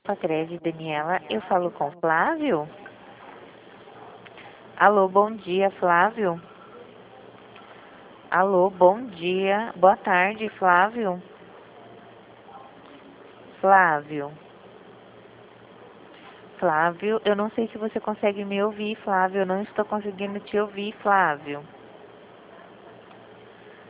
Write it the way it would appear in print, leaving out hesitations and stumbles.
Pacreve, Daniela, eu falo com Flávio? Alô, bom dia, Flávio. Alô, bom dia, boa tarde, Flávio. Flávio. Flávio, eu não sei se você consegue me ouvir, Flávio, eu não estou conseguindo te ouvir, Flávio.